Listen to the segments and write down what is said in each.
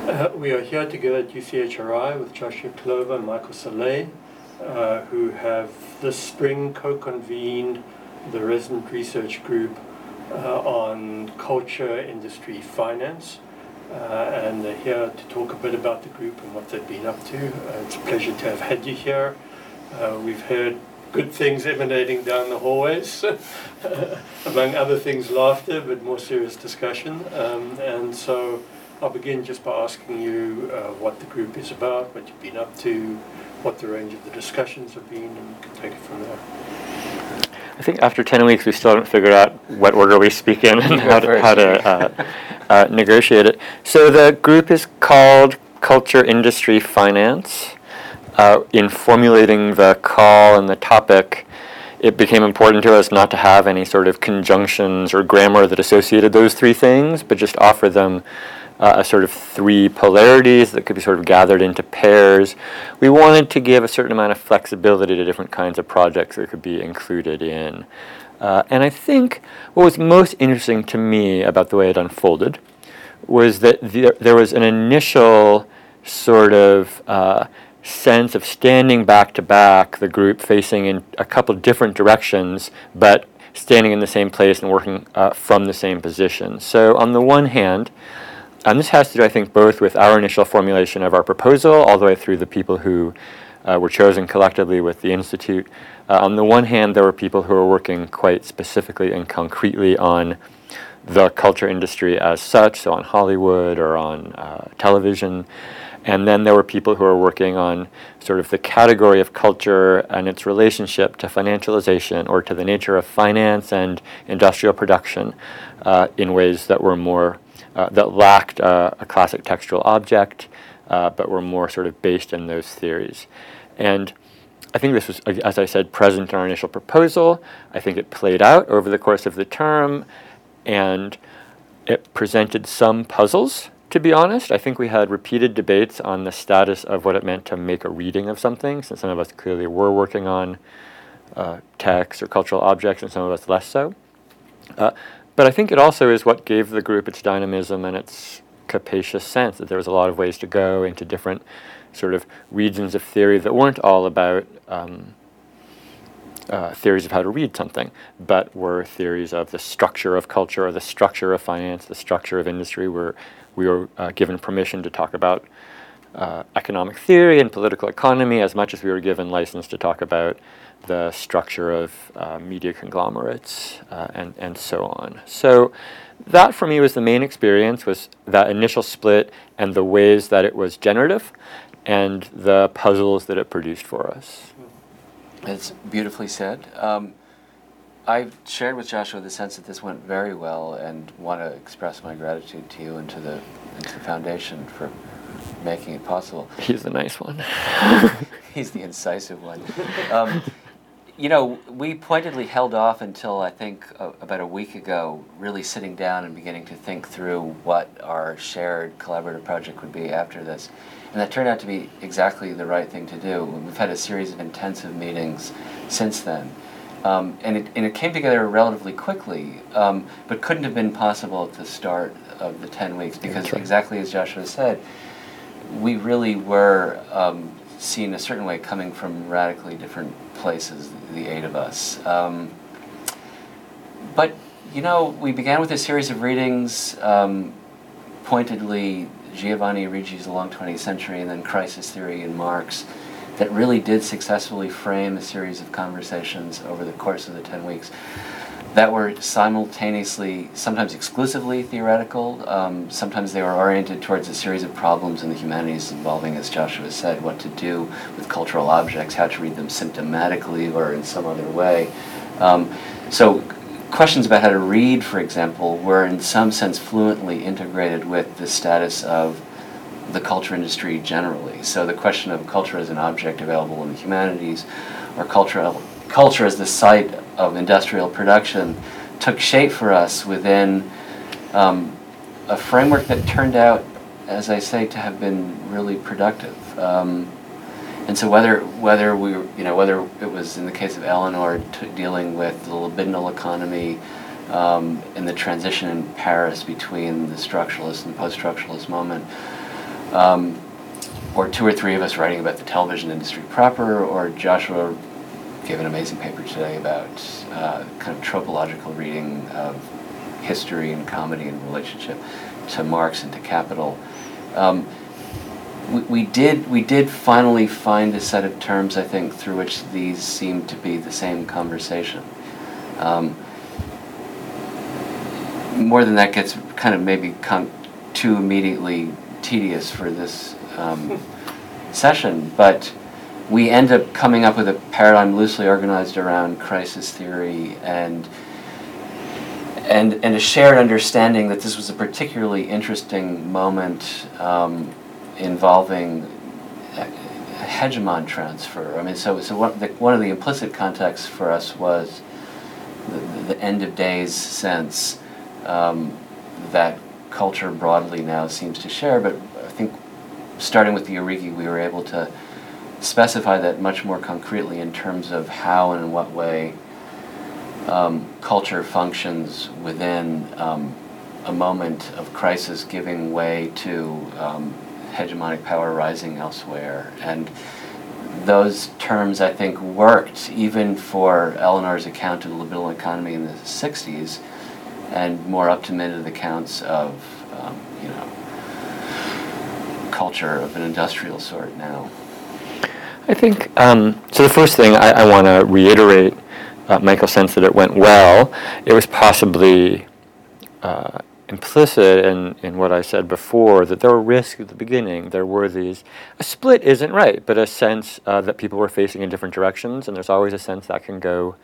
We are here together at UCHRI with Joshua Clover and Michael Soleil, who have this spring co-convened the resident research group on culture, industry, finance. And they're here to talk a bit about the group and what they've been up to. It's a pleasure to have had you here. We've heard good things emanating down the hallways, among other things laughter, but more serious discussion. And so I'll begin just by asking you what the group is about, what you've been up to, what the range of the discussions have been, and we can take it from there. I think after 10 weeks we still haven't figured out what order we speak in and how to negotiate it. So the group is called Culture, Industry, Finance. In formulating the call and the topic, it became important to us not to have any sort of conjunctions or grammar that associated those three things, but just offer them a sort of three polarities that could be sort of gathered into pairs. We wanted to give a certain amount of flexibility to different kinds of projects that could be included in. And I think what was most interesting to me about the way it unfolded was that there was an initial sort of sense of standing back to back, the group facing in a couple different directions, but standing in the same place and working from the same position. So on the one hand, and this has to do, I think, both with our initial formulation of our proposal, all the way through the people who were chosen collectively with the Institute. On the one hand, there were people who were working quite specifically and concretely on the culture industry as such, so on Hollywood or on television. And then there were people who were working on sort of the category of culture and its relationship to financialization or to the nature of finance and industrial production in ways that were more that lacked a classic textual object, but were more sort of based in those theories. And I think this was, as I said, present in our initial proposal. I think it played out over the course of the term, and it presented some puzzles, to be honest. I think we had repeated debates on the status of what it meant to make a reading of something, since some of us clearly were working on text or cultural objects, and some of us less so. But I think it also is what gave the group its dynamism and its capacious sense, that there was a lot of ways to go into different sort of regions of theory that weren't all about theories of how to read something, but were theories of the structure of culture or the structure of finance, the structure of industry, where we were given permission to talk about economic theory and political economy as much as we were given license to talk about the structure of media conglomerates and so on. So that for me was the main experience, was that initial split and the ways that it was generative and the puzzles that it produced for us. It's beautifully said. I've shared with Joshua the sense that this went very well and want to express my gratitude to you and to the foundation for making it possible. He's the nice one. He's the incisive one. You know, we pointedly held off until I think about a week ago, really sitting down and beginning to think through what our shared collaborative project would be after this. And that turned out to be exactly the right thing to do. We've had a series of intensive meetings since then. And it came together relatively quickly, but couldn't have been possible at the start of the 10 weeks because exactly as Joshua said, we really were seen a certain way coming from radically different places, the 8 of us. But, you know, we began with a series of readings, pointedly Giovanni Rigi's The Long 20th Century and then Crisis Theory and Marx, that really did successfully frame a series of conversations over the course of the 10 weeks that were simultaneously, sometimes exclusively theoretical, sometimes they were oriented towards a series of problems in the humanities involving, as Joshua said, what to do with cultural objects, how to read them symptomatically or in some other way. So questions about how to read, for example, were in some sense fluently integrated with the status of the culture industry generally. So the question of culture as an object available in the humanities or culture as the site of industrial production took shape for us within a framework that turned out, as I say, to have been really productive. And so whether it was in the case of Eleanor dealing with the libidinal economy in the transition in Paris between the structuralist and post-structuralist moment, or two or three of us writing about the television industry proper, or Joshua gave an amazing paper today about kind of tropological reading of history and comedy in relationship to Marx and to capital. We did finally find a set of terms, I think, through which these seem to be the same conversation. More than that gets kind of maybe too immediately tedious for this session, but we end up coming up with a paradigm loosely organized around crisis theory and a shared understanding that this was a particularly interesting moment involving a hegemon transfer. I mean, so one of the implicit contexts for us was the end of days sense that culture broadly now seems to share, but I think starting with the Origi, we were able to specify that much more concretely in terms of how and in what way culture functions within a moment of crisis giving way to hegemonic power rising elsewhere. And those terms, I think, worked even for Eleanor's account of the liberal economy in the 60s and more up-to-minute accounts of, culture of an industrial sort now. I think, so the first thing I want to reiterate Michael's sense that it went well. It was possibly implicit in what I said before, that there were risks at the beginning. There were these, a split isn't right, but a sense that people were facing in different directions, and there's always a sense that can go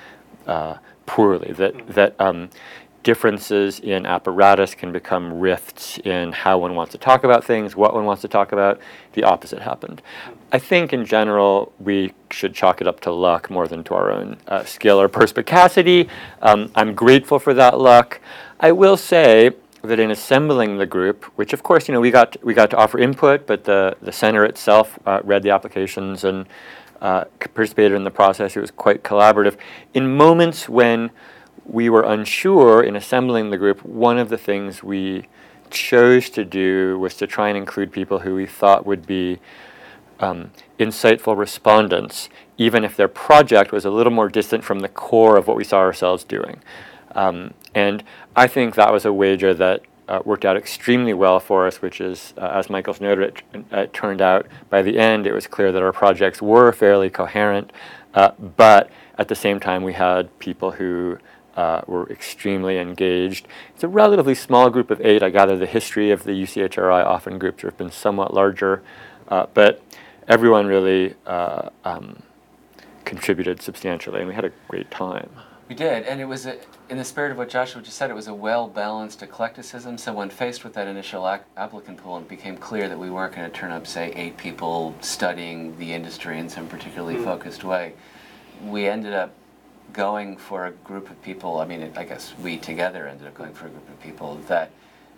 poorly, that differences in apparatus can become rifts in how one wants to talk about things, what one wants to talk about. The opposite happened. I think in general we should chalk it up to luck more than to our own skill or perspicacity. I'm grateful for that luck. I will say that in assembling the group, which of course we got to offer input, but the center itself read the applications and participated in the process. It was quite collaborative. In moments when we were unsure in assembling the group, one of the things we chose to do was to try and include people who we thought would be insightful respondents, even if their project was a little more distant from the core of what we saw ourselves doing. And I think that was a wager that worked out extremely well for us, which is, as Michael's noted, it turned out by the end it was clear that our projects were fairly coherent, but at the same time we had people who were extremely engaged. It's a relatively small group of 8. I gather the history of the UCHRI often groups have been somewhat larger, but everyone really contributed substantially, and we had a great time. We did, and it was, in the spirit of what Joshua just said, it was a well-balanced eclecticism, so when faced with that initial applicant pool, it became clear that we weren't going to turn up, say, 8 people studying the industry in some particularly focused way. We ended up going for a group of people, I guess we together ended up going for a group of people that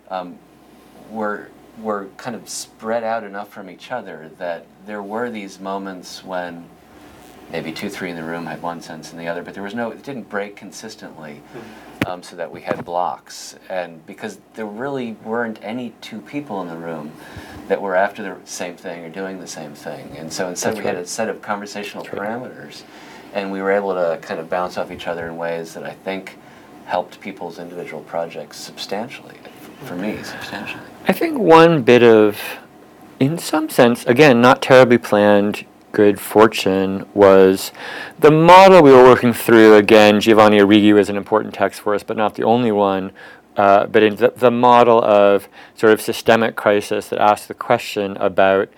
were kind of spread out enough from each other that there were these moments when maybe 2, 3 in the room had one sense and the other, but it didn't break consistently, so that we had blocks. And because there really weren't any 2 people in the room that were after the same thing or doing the same thing. And so instead we had a set of conversational parameters, and we were able to kind of bounce off each other in ways that I think helped people's individual projects substantially, for me, substantially. I think one bit of, in some sense, again, not terribly planned, good fortune was the model we were working through. Again, Giovanni Origi was an important text for us, but not the only one. But in the model of sort of systemic crisis that asks the question about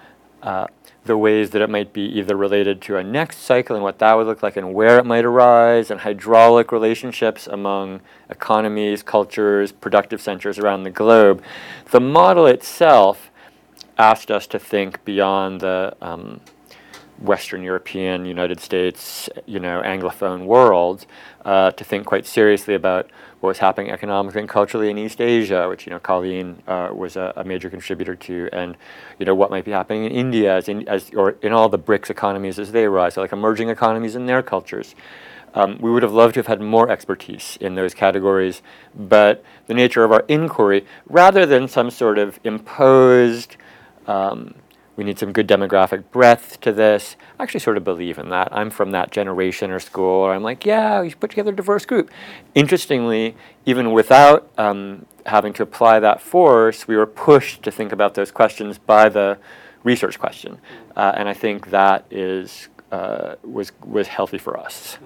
the ways that it might be either related to a next cycle and what that would look like and where it might arise, and hydraulic relationships among economies, cultures, productive centers around the globe. The model itself asked us to think beyond the Western European, United States, Anglophone world, to think quite seriously about what was happening economically and culturally in East Asia, which Colleen was a major contributor to, and what might be happening in India or in all the BRICS economies as they rise, so like emerging economies in their cultures. we would have loved to have had more expertise in those categories, but the nature of our inquiry, rather than some sort of imposed, we need some good demographic breadth to this, I actually sort of believe in that. I'm from that generation or school, or I'm like, yeah, you should put together a diverse group. Interestingly, even without having to apply that force, we were pushed to think about those questions by the research question, and I think that was healthy for us.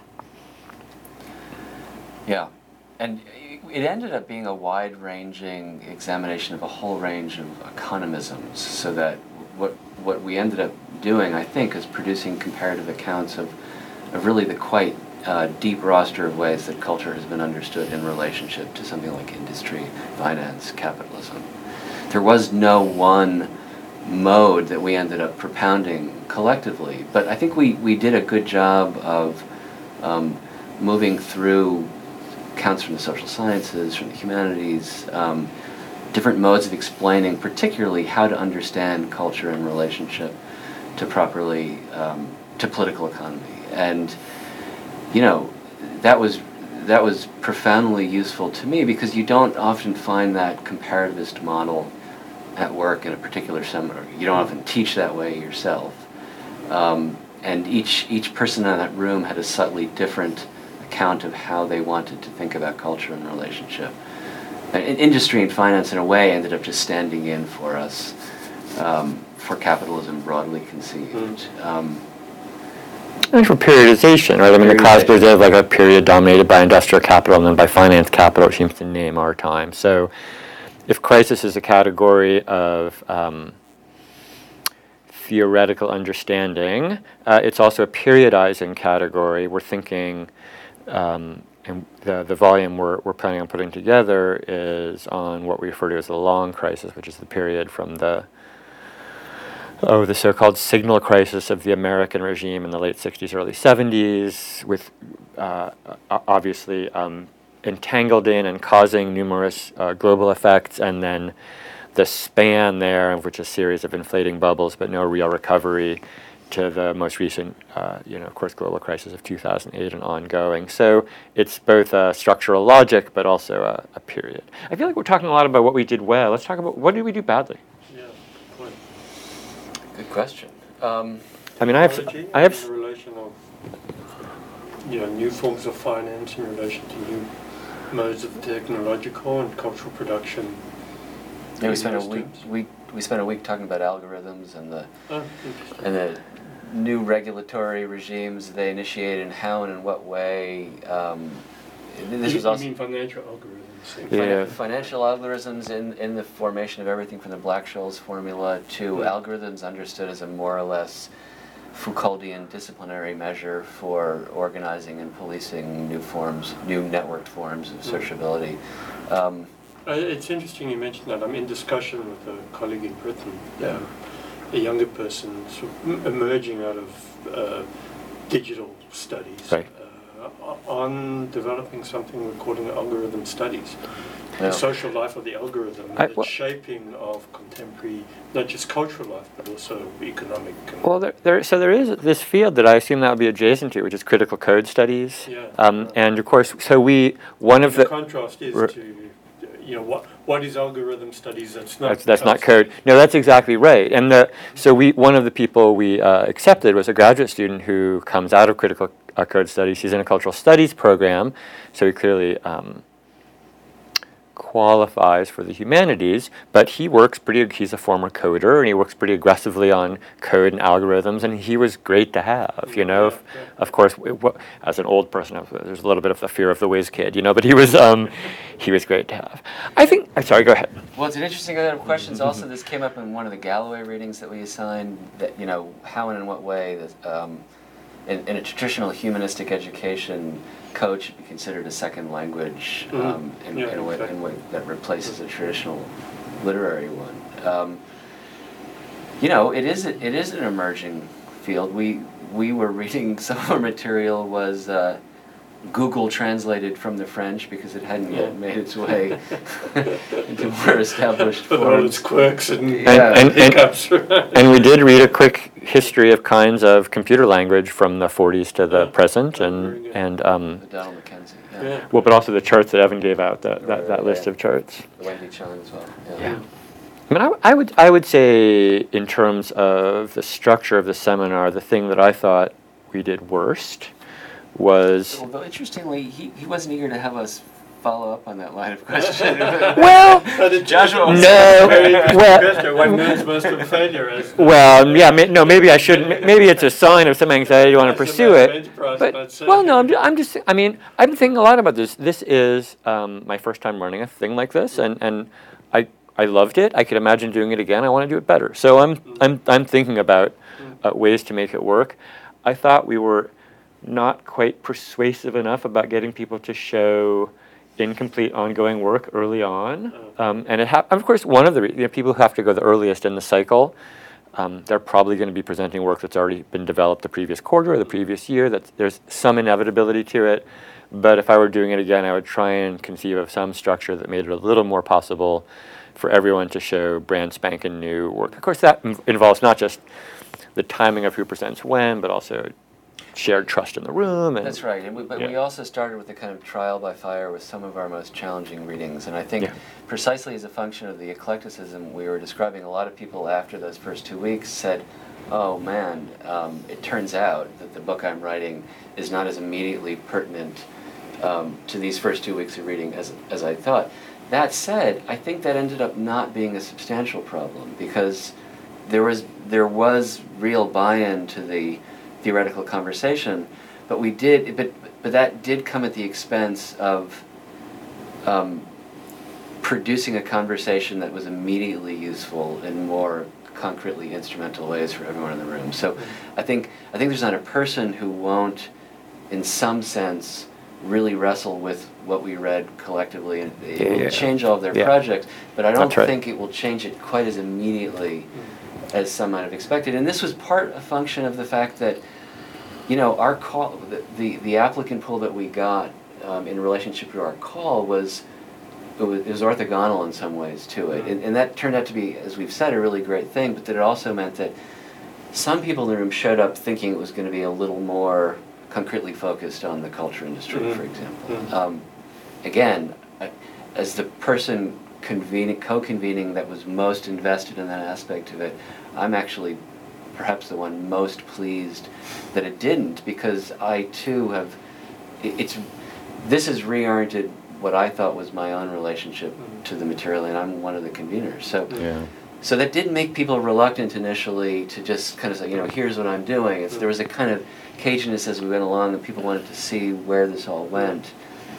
Yeah, and it ended up being a wide-ranging examination of a whole range of economisms, so that what we ended up doing, I think, is producing comparative accounts of really the quite deep roster of ways that culture has been understood in relationship to something like industry, finance, capitalism. There was no one mode that we ended up propounding collectively, but I think we did a good job of moving through accounts from the social sciences, from the humanities, different modes of explaining particularly how to understand culture in relationship to properly to political economy. And that was profoundly useful to me, because you don't often find that comparativist model at work in a particular seminar. You don't often teach that way yourself. And each person in that room had a subtly different account of how they wanted to think about culture and relationship. And industry and finance, in a way, ended up just standing in for us, for capitalism broadly conceived. And for periodization, right? I mean, the class presented like a period dominated by industrial capital and then by finance capital, which seems to name our time. So if crisis is a category of theoretical understanding, it's also a periodizing category. We're thinking, and the volume we're planning on putting together is on what we refer to as the long crisis, which is the period from the so-called signal crisis of the American regime in the late 60s, early 70s, with obviously entangled in and causing numerous global effects, and then the span there, of which a series of inflating bubbles, but no real recovery, to the most recent, of course, global crisis of 2008 and ongoing. So it's both a structural logic, but also a period. I feel like we're talking a lot about what we did well. Let's talk about what did we do badly. Yeah, good point. Good question. I mean, I have in relation of new forms of finance in relation to new modes of technological and cultural production. Yeah, we spent a week talking about algorithms and the new regulatory regimes they initiated, and how and in what way. This was also, you mean financial algorithms? Yeah. Financial algorithms in the formation of everything from the Black-Scholes formula to algorithms understood as a more or less Foucauldian disciplinary measure for organizing and policing new networked forms of sociability. It's interesting you mentioned that. I'm in discussion with a colleague in Britain, Yeah. A younger person sort of emerging out of digital studies, Right. on developing something we're calling algorithm studies. Yeah. The social life of the algorithm, the shaping of contemporary, not just cultural life, but also economic. Well, there is this field that I assume that would be adjacent to, which is critical code studies. Yeah. And of course, the contrast is to, what is algorithm studies that's not code. No, that's exactly right. And one of the people we accepted was a graduate student who comes out of critical code studies. He's in a cultural studies program, so he clearly qualifies for the humanities, but he's a former coder, and he works pretty aggressively on code and algorithms, and he was great to have, Of course, as an old person, there's a little bit of the fear of the whiz kid, but he was great to have. Sorry, go ahead. Well, it's an interesting set of questions. Also, this came up in one of the Galloway readings that we assigned, that, how and in what way in a traditional humanistic education, code should be considered a second language in a way that replaces a traditional literary one. It is an emerging field. We were reading, some of our material was Google translated from the French because it hadn't yet made its way into more established forms. With all its quirks and hiccups. And we did read a quick history of kinds of computer language from the 40s to the present, Very good. and The Donald Mackenzie. Yeah. well, but also the charts that Evan gave out, that list of charts. The Wendy Chung as well. Yeah. I mean, I would say in terms of the structure of the seminar, the thing that I thought we did worst was Although interestingly, he wasn't eager to have us follow up on that line of questioning. well. Joshua was No, Very interesting well- question. One moves most of failure as Well, yeah, no, maybe I shouldn't. Maybe it's a sign of some anxiety to want to pursue it. But well, no, I'm just. I mean, I've been thinking a lot about this. This is my first time running a thing like this, and I loved it. I could imagine doing it again. I want to do it better. So I'm thinking about ways to make it work. I thought we were not quite persuasive enough about getting people to show incomplete ongoing work early on, and of course one of the people who have to go the earliest in the cycle, they're probably going to be presenting work that's already been developed the previous quarter or the previous year. That there's some inevitability to it, but if I were doing it again, I would try and conceive of some structure that made it a little more possible for everyone to show brand spanking new work. Of course, that involves not just the timing of who presents when, but also shared trust in the room. And That's right, but we also started with a kind of trial by fire with some of our most challenging readings, and I think precisely as a function of the eclecticism we were describing, a lot of people after those first 2 weeks said, oh man, it turns out that the book I'm writing is not as immediately pertinent to these first 2 weeks of reading as I thought. That said, I think that ended up not being a substantial problem, because there was real buy-in to the theoretical conversation, but that did come at the expense of producing a conversation that was immediately useful in more concretely instrumental ways for everyone in the room. So I think there's not a person who won't, in some sense, really wrestle with what we read collectively, and it will change all of their projects, but I don't think it will change it quite as immediately as some might have expected. And this was a function of the fact that, our call, the applicant pool that we got in relationship to our call was orthogonal in some ways to it. And that turned out to be, as we've said, a really great thing, but that it also meant that some people in the room showed up thinking it was going to be a little more concretely focused on the culture industry, for example. Again, as the person co-convening that was most invested in that aspect of it, I'm actually perhaps the one most pleased that it didn't, because I too this has reoriented what I thought was my own relationship to the material, and I'm one of the conveners. So that did make people reluctant initially to just kind of say, here's what I'm doing. There was a kind of caginess as we went along, and people wanted to see where this all went.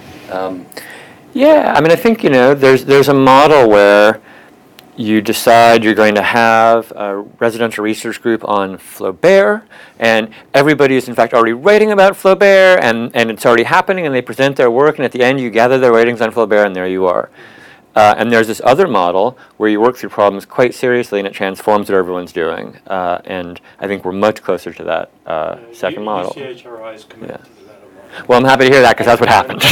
Yeah, I mean, I think, there's a model where you decide you're going to have a residential research group on Flaubert, and everybody is in fact already writing about Flaubert, and it's already happening, and they present their work, and at the end you gather their writings on Flaubert, and there you are. And there's this other model where you work through problems quite seriously, and it transforms what everyone's doing. And I think we're much closer to that second model. UCHRI is committed to that model. Well, I'm happy to hear that, because that's what happened.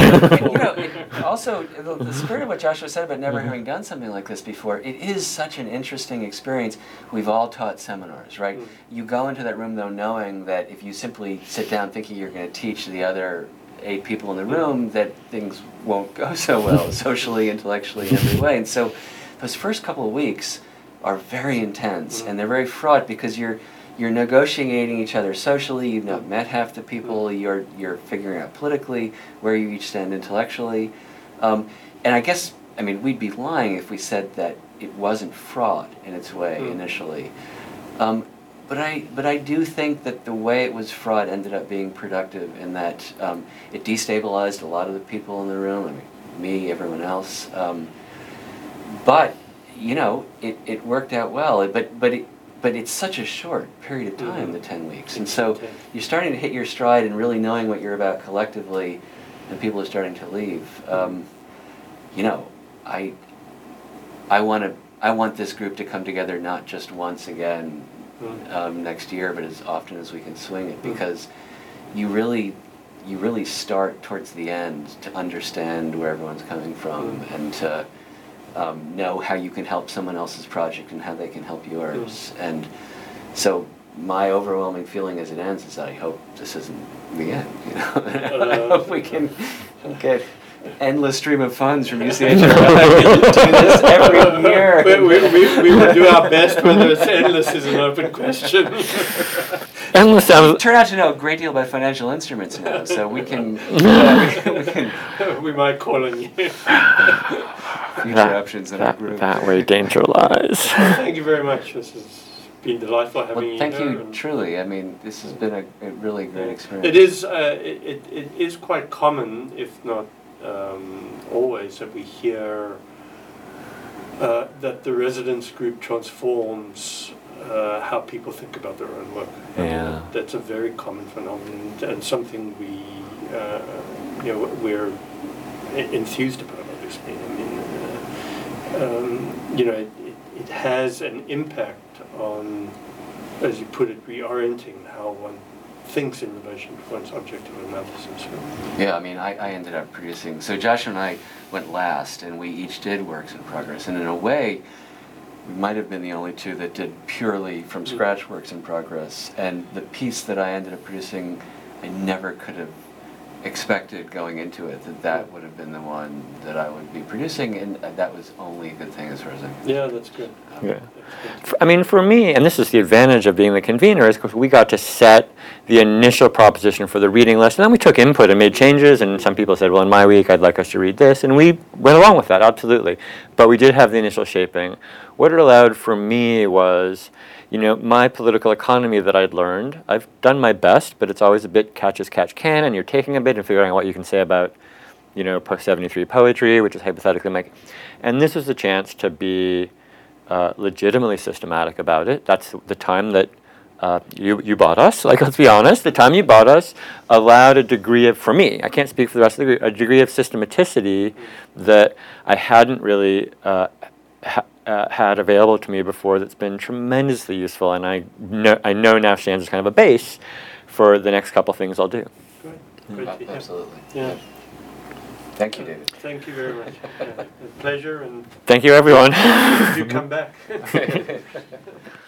Also, the spirit of what Joshua said about never having done something like this before, it is such an interesting experience. We've all taught seminars, right? You go into that room, though, knowing that if you simply sit down thinking you're going to teach the other 8 people in the room, that things won't go so well, socially, intellectually, in every way. And so those first couple of weeks are very intense, and they're very fraught, because you're negotiating each other socially. You've not met half the people. You're figuring out politically where you each stand intellectually. And I guess, we'd be lying if we said that it wasn't fraught in its way initially. But I do think that the way it was fraught ended up being productive, in that it destabilized a lot of the people in the room. Me, everyone else. But it worked out well. But it's such a short period of time, the 10 weeks. And so you're starting to hit your stride and really knowing what you're about collectively, and people are starting to leave. I want this group to come together not just once again next year, but as often as we can swing it, because you really start towards the end to understand where everyone's coming from, and to know how you can help someone else's project and how they can help yours. And so my overwhelming feeling as it ends is I hope this isn't the end. You know, I hope we can get endless stream of funds from UCHRI. Do this every year. We will do our best. Whether it's endless is an open question. Endless sounds. We turn out to know a great deal about financial instruments now, so we can. We might call on you. Future options in our group. That way danger lies. Thank you very much. This has been delightful having Well, you thank here. you, truly. I mean, this has been a really great experience. It is. It is quite common, if not always, that we hear that the residence group transforms how people think about their own work. Yeah. That's a very common phenomenon and something we, we're enthused about. Obviously, I mean, it has an impact on, as you put it, reorienting how one thinks in relation to one's objective analysis. Yeah, I mean, I ended up producing, so Josh and I went last, and we each did works in progress, and in a way, we might have been the only two that did purely from scratch works in progress, and the piece that I ended up producing, I never could have expected going into it that would have been the one that I would be producing, and that was only a good thing as far as I'm concerned. Yeah, that's good. Yeah. I mean, for me, and this is the advantage of being the convener, is because we got to set the initial proposition for the reading list, and then we took input and made changes, and some people said, well, in my week, I'd like us to read this, and we went along with that, absolutely. But we did have the initial shaping. What it allowed for me was, my political economy that I'd learned. I've done my best, but it's always a bit catch as catch can, and you're taking a bit and figuring out what you can say about, post-73 poetry, which is hypothetically my... And this was a chance to be legitimately systematic about it. That's the time that you bought us. Like, let's be honest, the time you bought us allowed a degree of, for me, I can't speak for the rest of the group, a degree of systematicity that I hadn't really had available to me before that's been tremendously useful, and I know now stands as kind of a base for the next couple things I'll do. Great. Absolutely. Yeah. Thank you, David. Thank you very much. A pleasure, and Thank you, everyone. do come back.